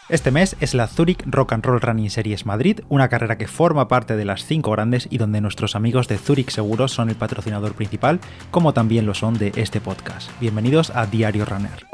Este mes es la Zurich Rock and Roll Running Series Madrid, una carrera que forma parte de las 5 grandes y donde nuestros amigos de Zurich Seguros son el patrocinador principal, como también lo son de este podcast. Bienvenidos a Diario Runner.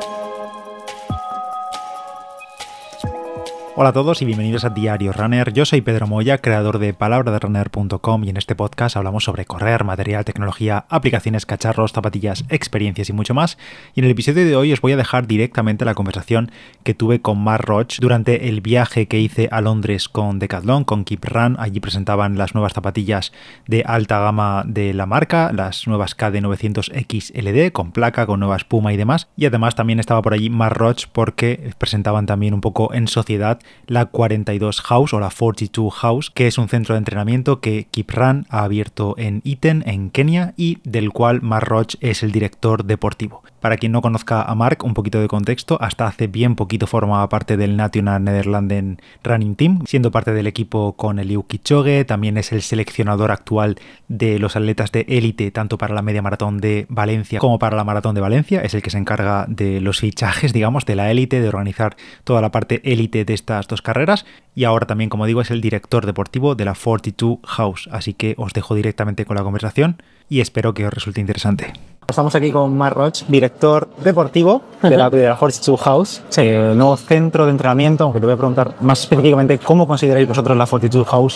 Hola a todos y bienvenidos a Diario Runner. Yo soy Pedro Moya, creador de palabraderunner.com, y en este podcast hablamos sobre correr, material, tecnología, aplicaciones, cacharros, zapatillas, experiencias y mucho más. Y en el episodio de hoy os voy a dejar directamente la conversación que tuve con Mark Roach durante el viaje que hice a Londres con Decathlon, con Keep Run. Allí presentaban las nuevas zapatillas de alta gama de la marca, las nuevas KD900X LD con placa, con nueva espuma y demás. Y además también estaba por allí Mark Roach porque presentaban también un poco en sociedad la 42 House o la 42 House, que es un centro de entrenamiento que Keep Run ha abierto en Iten, en Kenia, y del cual Mark Roach es el director deportivo. Para quien no conozca a Mark, un poquito de contexto, hasta hace bien poquito formaba parte del National Netherlands Running Team, siendo parte del equipo con Eliud Kipchoge. También es el seleccionador actual de los atletas de élite, tanto para la media maratón de Valencia como para la maratón de Valencia. Es el que se encarga de los fichajes, digamos, de la élite, de organizar toda la parte élite de estas dos carreras. Y ahora también, como digo, es el director deportivo de la 42 House. Así que os dejo directamente con la conversación y espero que os resulte interesante. Estamos aquí con Mark Roach, director deportivo de la 42 House, el nuevo centro de entrenamiento, aunque te voy a preguntar más específicamente cómo consideráis vosotros la 42 House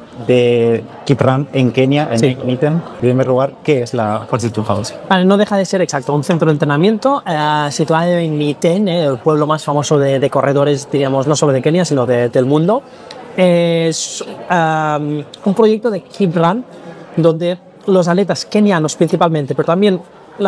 de Keep Run en Kenia, en Iten. En primer lugar, ¿qué es la 42 House? Vale, no deja de ser exacto un centro de entrenamiento situado en Iten, el pueblo más famoso de corredores, diríamos, no solo de Kenia, sino del mundo. Es un proyecto de Keep Run donde los atletas kenianos principalmente, pero también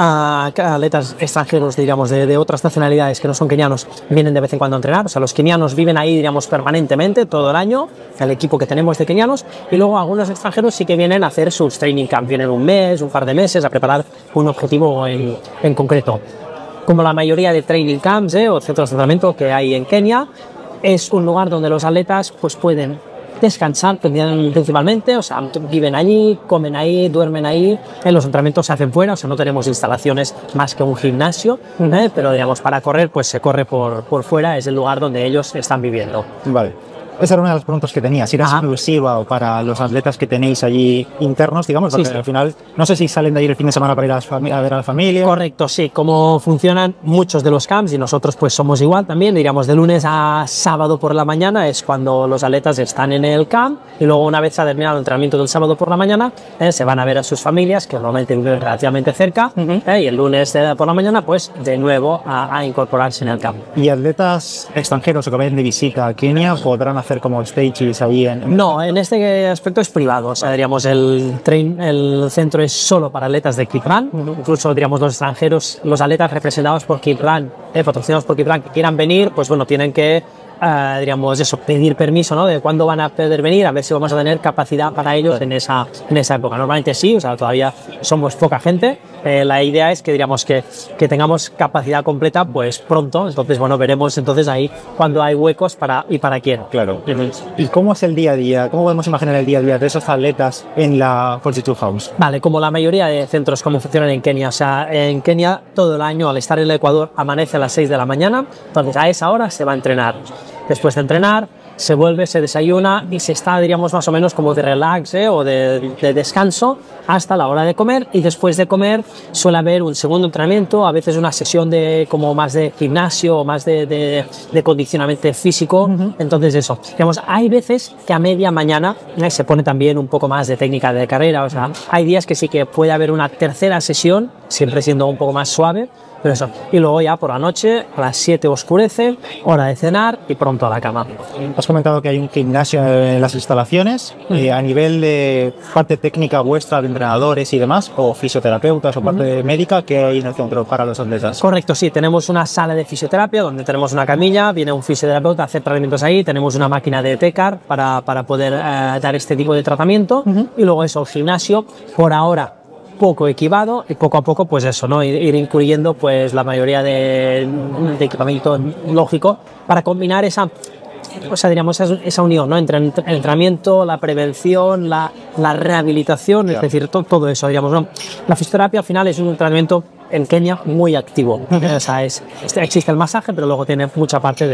atletas extranjeros, diríamos, de otras nacionalidades que no son kenianos, vienen de vez en cuando a entrenar. O sea, los kenianos viven ahí, diríamos, permanentemente, todo el año, el equipo que tenemos de kenianos, y luego algunos extranjeros sí que vienen a hacer sus training camps, vienen un mes, un par de meses a preparar un objetivo en concreto. Como la mayoría de training camps o centros de entrenamiento que hay en Kenia, es un lugar donde los atletas pues pueden descansar principalmente, o sea, viven allí, comen ahí, duermen ahí. Los entrenamientos se hacen fuera, o sea, no tenemos instalaciones más que un gimnasio, pero digamos, para correr, pues se corre por fuera, es el lugar donde ellos están viviendo. Vale. Esa era una de las preguntas que tenía, si era exclusiva o para los atletas que tenéis allí internos, digamos, porque al final, no sé si salen de ahí el fin de semana para ir a ver a la familia. Correcto, sí, como funcionan muchos de los camps y nosotros pues somos igual también, diríamos de lunes a sábado por la mañana es cuando los atletas están en el camp y luego una vez ha terminado el entrenamiento del sábado por la mañana se van a ver a sus familias que normalmente viven relativamente cerca y el lunes por la mañana pues de nuevo a incorporarse en el camp. ¿Y atletas extranjeros o que vayan de visita a Kenia podrán hacer como stages ahí No, en este aspecto es privado, o sea, diríamos el centro es solo para atletas de Keep Run, incluso diríamos los extranjeros, los atletas representados por Keep Run, patrocinados por Keep Run que quieran venir, pues bueno, tienen que diríamos eso, pedir permiso, ¿no? De cuándo van a poder venir, a ver si vamos a tener capacidad para ellos en esa época. Normalmente sí, o sea, todavía somos poca gente. La idea es que diríamos que tengamos capacidad completa pues pronto, entonces bueno, veremos entonces ahí cuando hay huecos para quién. Claro. ¿Y cómo es el día a día? ¿Cómo podemos imaginar el día a día de esos atletas en la 42 House? Vale, como la mayoría de centros como funcionan en Kenia, o sea, en Kenia todo el año al estar en el Ecuador amanece a las 6 de la mañana, entonces a esa hora se va a entrenar. Después de entrenar, se vuelve, se desayuna y se está, diríamos, más o menos como de relax o de descanso hasta la hora de comer, y después de comer suele haber un segundo entrenamiento, a veces una sesión de como más de gimnasio o más de condicionamiento físico. Entonces eso, digamos, hay veces que a media mañana se pone también un poco más de técnica de carrera, o sea, hay días que sí que puede haber una tercera sesión, siempre siendo un poco más suave. Pero eso. Y luego ya por la noche, a las 7 oscurece, hora de cenar y pronto a la cama. Has comentado que hay un gimnasio en las instalaciones. A nivel de parte técnica vuestra, de entrenadores y demás, o fisioterapeutas o parte médica, ¿qué hay en el centro para los atletas? Correcto, sí. Tenemos una sala de fisioterapia donde tenemos una camilla, viene un fisioterapeuta a hacer tratamientos ahí, tenemos una máquina de TECAR para poder dar este tipo de tratamiento y luego eso, el gimnasio, por ahora poco equipado y poco a poco pues eso, ¿no? Ir incluyendo pues la mayoría de equipamiento lógico para combinar esa, o sea, diríamos esa unión, ¿no? Entre el entrenamiento, la prevención, la rehabilitación, es decir, todo eso, diríamos, ¿no? La fisioterapia al final es un entrenamiento en Kenia muy activo, o sea, existe el masaje, pero luego tiene mucha parte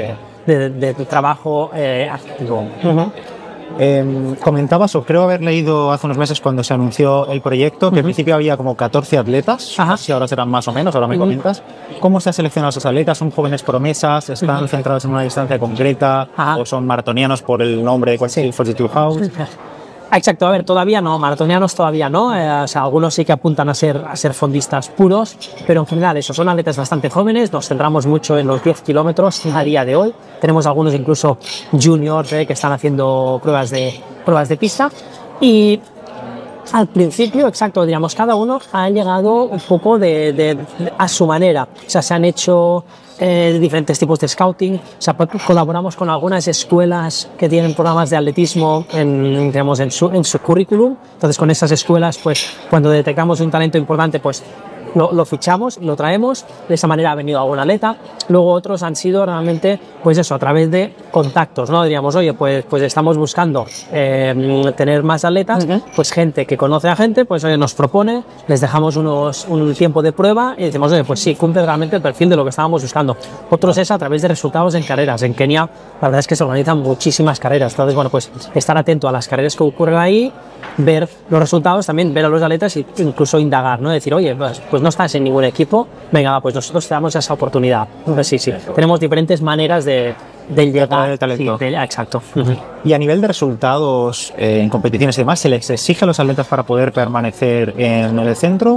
de trabajo activo. Comentabas, o creo haber leído hace unos meses cuando se anunció el proyecto, que al principio había como 14 atletas, si ahora serán más o menos, ahora me comentas. ¿Cómo se han seleccionado esos atletas? ¿Son jóvenes promesas? ¿Están centrados en una distancia concreta? ¿O son maratonianos por el nombre de Fortitude House? Exacto, a ver, todavía no, maratonianos todavía no, o sea, algunos sí que apuntan a ser fondistas puros, pero en general eso, son atletas bastante jóvenes, nos centramos mucho en los 10 kilómetros a día de hoy, tenemos algunos incluso juniors que están haciendo pruebas de pista y al principio, exacto, diríamos, cada uno ha llegado un poco a su manera, o sea, se han hecho diferentes tipos de scouting, o sea, colaboramos con algunas escuelas que tienen programas de atletismo en su currículum, entonces con esas escuelas, pues cuando detectamos un talento importante, pues lo fichamos, lo traemos, de esa manera ha venido algún atleta, luego otros han sido realmente, pues eso, a través de contactos, ¿no? Diríamos, oye, pues estamos buscando tener más atletas, pues gente que conoce a gente, pues oye, nos propone, les dejamos un tiempo de prueba y decimos, oye, pues sí, cumple realmente el perfil de lo que estábamos buscando. Otros es a través de resultados en carreras. En Kenia, la verdad es que se organizan muchísimas carreras, entonces, bueno, pues estar atento a las carreras que ocurren ahí, ver los resultados, también ver a los atletas e incluso indagar, ¿no? Decir, oye, pues no estás en ningún equipo, venga, pues nosotros te damos esa oportunidad. Pues sí, tenemos diferentes maneras de llegar al talento. Sí, exacto. Y a nivel de resultados en competiciones y demás, ¿se les exige a los atletas para poder permanecer en el centro?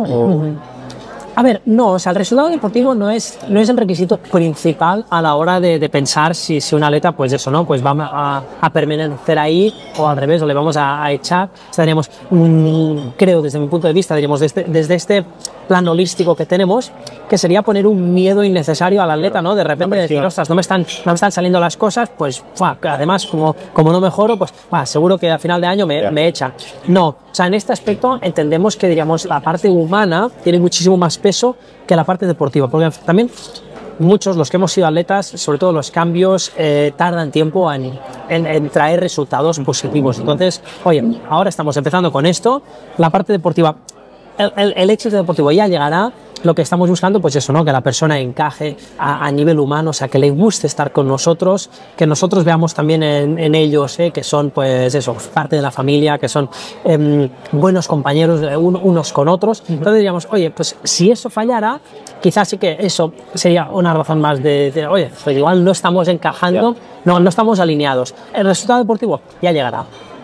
A ver, no, o sea, el resultado deportivo no es el requisito principal a la hora de pensar si un atleta, pues eso, ¿no? Pues va a permanecer ahí o al revés, o le vamos a echar. Estaríamos, creo, desde mi punto de vista, diríamos, desde este plan holístico que tenemos, que sería poner un miedo innecesario al atleta, ¿no? De repente decir, ostras, no me están saliendo las cosas, pues, además, como no mejoro, pues, seguro que a final de año me echan. No, o sea, en este aspecto entendemos que, diríamos, la parte humana tiene muchísimo más peso que la parte deportiva, porque también muchos, los que hemos sido atletas, sobre todo los cambios tardan tiempo en traer resultados positivos. Entonces, oye, ahora estamos empezando con esto, la parte deportiva, el éxito deportivo ya llegará. Lo que estamos buscando, pues eso, ¿no? Que la persona encaje a nivel humano, o sea, que le guste estar con nosotros, que nosotros veamos también en ellos, que son, pues eso, parte de la familia, que son buenos compañeros unos con otros. Entonces diríamos, oye, pues si eso fallara, quizás sí que eso sería una razón más de decir, oye, pues igual no estamos encajando, no estamos alineados. El resultado deportivo ya llegará.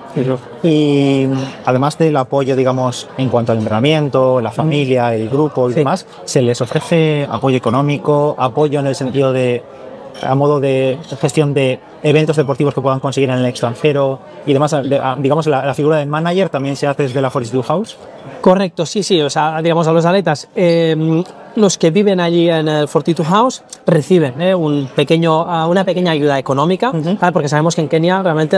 Y además del apoyo, digamos, en cuanto al entrenamiento, la familia, el grupo y demás, ¿se les ofrece apoyo económico, apoyo en el sentido de, a modo de gestión de eventos deportivos que puedan conseguir en el extranjero y demás? Digamos, la figura del manager también se hace desde la Fortitude House. Correcto, sí, o sea, digamos, a los atletas, los que viven allí en el Fortitude House reciben una pequeña ayuda económica, porque sabemos que en Kenia realmente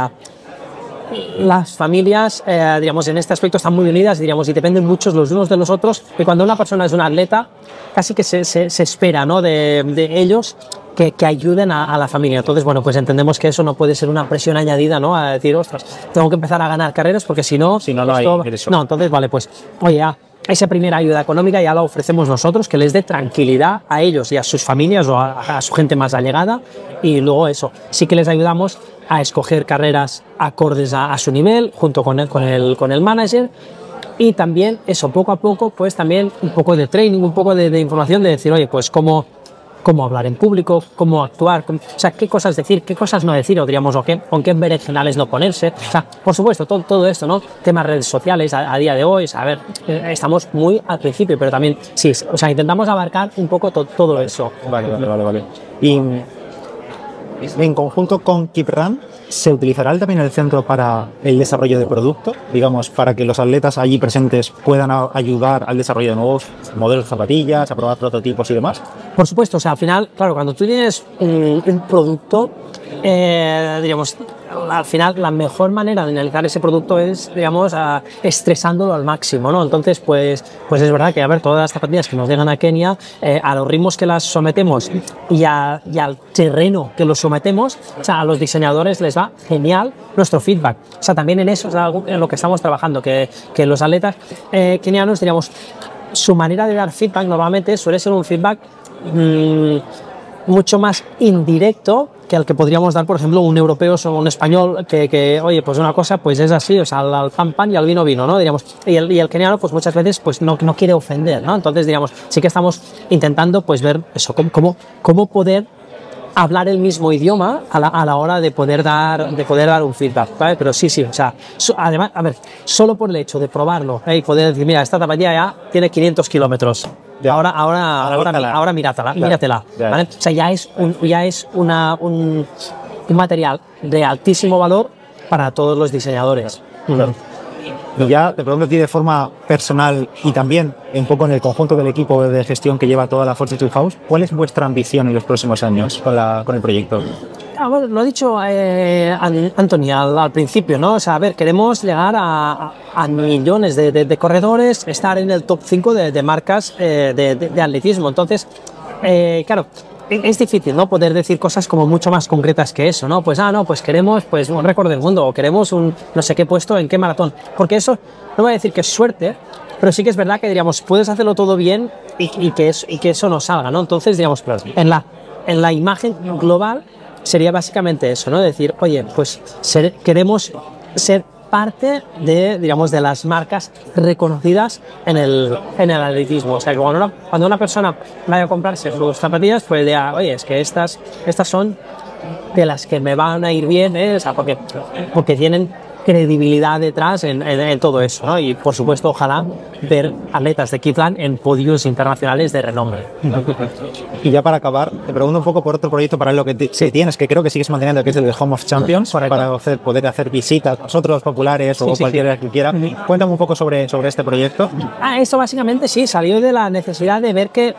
las familias, digamos, en este aspecto están muy unidas, diríamos, y dependen muchos los unos de los otros, y cuando una persona es un atleta, casi que se espera, ¿no? de ellos que ayuden a la familia. Entonces, bueno, pues entendemos que eso no puede ser una presión añadida, ¿no? A decir, ostras, tengo que empezar a ganar carreras porque si no hay ingreso. No, entonces, vale, pues, oye, esa primera ayuda económica ya la ofrecemos nosotros, que les dé tranquilidad a ellos y a sus familias o a su gente más allegada, y luego eso, sí que les ayudamos a escoger carreras acordes a su nivel, junto con el manager, y también eso, poco a poco, pues también un poco de training, un poco de información de decir, oye, pues cómo hablar en público, cómo actuar, o sea, qué cosas decir, qué cosas no decir, o diríamos, con qué berenjenales no ponerse. O sea, por supuesto, todo esto, ¿no? Temas redes sociales a día de hoy, a ver, estamos muy al principio, pero también, sí, o sea, intentamos abarcar un poco todo eso. Vale. Y en conjunto con KeepRun, ¿se utilizará también el centro para el desarrollo de producto? Digamos, para que los atletas allí presentes puedan ayudar al desarrollo de nuevos modelos de zapatillas, a probar prototipos y demás. Por supuesto, o sea, al final, claro, cuando tú tienes un producto, diríamos, al final la mejor manera de analizar ese producto es, digamos, estresándolo al máximo, ¿no? Entonces, pues es verdad que, a ver, todas las zapatillas que nos llegan a Kenia, a los ritmos que las sometemos y al terreno que los sometemos, o sea, a los diseñadores les va genial nuestro feedback. O sea, también en eso es algo en lo que estamos trabajando, que los atletas kenianos, diríamos, su manera de dar feedback normalmente suele ser un feedback mucho más indirecto que el que podríamos dar, por ejemplo, un europeo o un español que oye, pues una cosa pues es así, o sea, al pan pan y al vino vino, ¿no? Diríamos, y el keniano pues muchas veces pues no quiere ofender, ¿no? Entonces, diríamos, sí que estamos intentando pues ver eso, cómo poder hablar el mismo idioma a la hora de poder dar un feedback, ¿vale? Pero sí, o sea, además, a ver, solo por el hecho de probarlo y poder decir, mira, esta zapatilla ya tiene 500 kilómetros. Ahora míratela, ¿vale? O sea, ya es un material de altísimo valor para todos los diseñadores. Claro. Y ya te pregunto a ti de forma personal y también un poco en el conjunto del equipo de gestión que lleva toda la Fortitude House, ¿cuál es vuestra ambición en los próximos años con el proyecto? Bueno, lo ha dicho Anthony al principio, ¿no? O sea, a ver, queremos llegar a millones de corredores, estar en el top 5 de marcas de atletismo. Entonces, claro, es difícil, ¿no? Poder decir cosas como mucho más concretas que eso, ¿no? Pues, pues queremos pues, un récord del mundo o queremos un no sé qué puesto en qué maratón. Porque eso, no voy a decir que es suerte, pero sí que es verdad que, diríamos, puedes hacerlo todo bien y que eso no salga, ¿no? Entonces, digamos, en la imagen global sería básicamente eso, ¿no? Decir, oye, pues queremos ser parte de las marcas reconocidas en el atletismo. O sea, que cuando una persona vaya a comprarse sus zapatillas, pues diga, oye, es que estas son de las que me van a ir bien, ¿eh? O sea, porque tienen credibilidad detrás en todo eso, ¿no? Y por supuesto, ojalá ver atletas de Kipland en podios internacionales de renombre. Y ya para acabar, te pregunto un poco por otro proyecto paralelo que tienes, que creo que sigues manteniendo, que es el de Home of Champions, para poder hacer visitas a nosotros populares o cualquiera que quiera. Cuéntame un poco sobre este proyecto. Esto básicamente sí, salió de la necesidad de ver que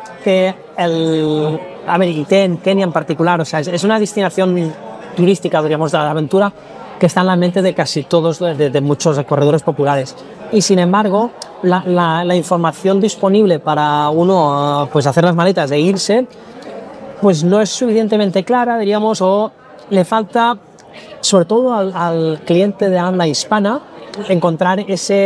en Kenia en particular, o sea, es una destinación turística, diríamos, de la aventura, que está en la mente de casi todos, de muchos corredores populares. Y sin embargo, la información disponible para uno pues hacer las maletas e irse, pues no es suficientemente clara, diríamos, o le falta, sobre todo al cliente de habla hispana, encontrar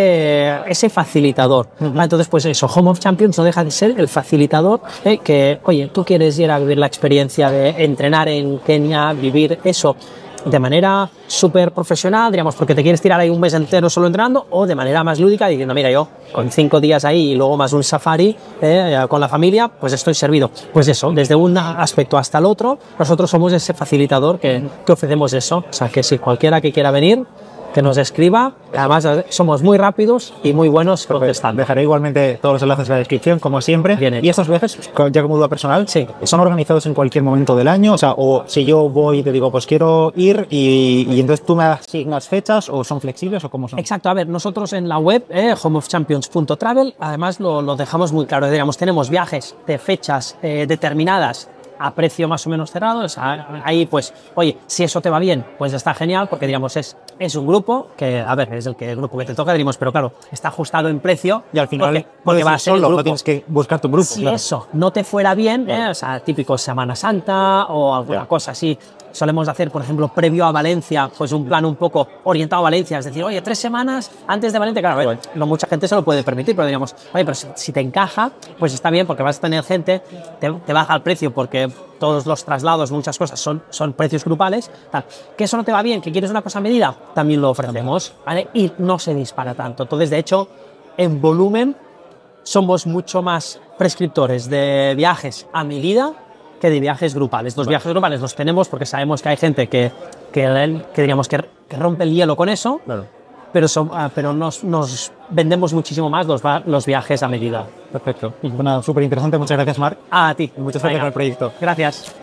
ese facilitador. Entonces, pues eso, Home of Champions no deja de ser el facilitador que, oye, tú quieres ir a vivir la experiencia de entrenar en Kenia, vivir eso de manera súper profesional, digamos, porque te quieres tirar ahí un mes entero solo entrenando, o de manera más lúdica, diciendo, mira, yo con 5 días ahí y luego más un safari con la familia, pues estoy servido. Pues eso, desde un aspecto hasta el otro, nosotros somos ese facilitador que ofrecemos eso. O sea, que si cualquiera que quiera venir, que nos escriba. Además, somos muy rápidos y muy buenos contestando. Dejaré igualmente todos los enlaces en la descripción, como siempre. Bien hecho. Y estos viajes, ya como duda personal, ¿son organizados en cualquier momento del año? O sea, o si yo voy y te digo, pues quiero ir y entonces tú me asignas fechas, o son flexibles, o cómo son. Exacto. A ver, nosotros en la web, homeofchampions.travel, además lo dejamos muy claro. Digamos, tenemos viajes de fechas determinadas a precio más o menos cerrado. O sea, ahí pues, oye, si eso te va bien, pues está genial, porque digamos es un grupo que, a ver, es el grupo que te toca, diríamos, pero claro, está ajustado en precio y al final porque va a ser solo, el grupo. No tienes que buscar tu grupo. Si eso no te fuera bien, o sea, típico Semana Santa o alguna cosa así. Solemos hacer, por ejemplo, previo a Valencia, pues un plan un poco orientado a Valencia, es decir, oye, 3 semanas antes de Valencia, claro, a ver, no mucha gente se lo puede permitir, pero digamos, oye, pero si te encaja, pues está bien, porque vas a tener gente, te baja el precio, porque todos los traslados, muchas cosas son precios grupales, tal. Que eso no te va bien, que quieres una cosa a medida, también lo ofrecemos, ¿vale? Y no se dispara tanto. Entonces, de hecho, en volumen somos mucho más prescriptores de viajes a medida que de viajes grupales. Los viajes grupales los tenemos porque sabemos que hay gente que diríamos que rompe el hielo con eso, claro. pero nos vendemos muchísimo más los viajes a medida. Perfecto. Bueno, súper interesante. Muchas gracias, Marc. A ti. Muchas gracias por el proyecto. Gracias.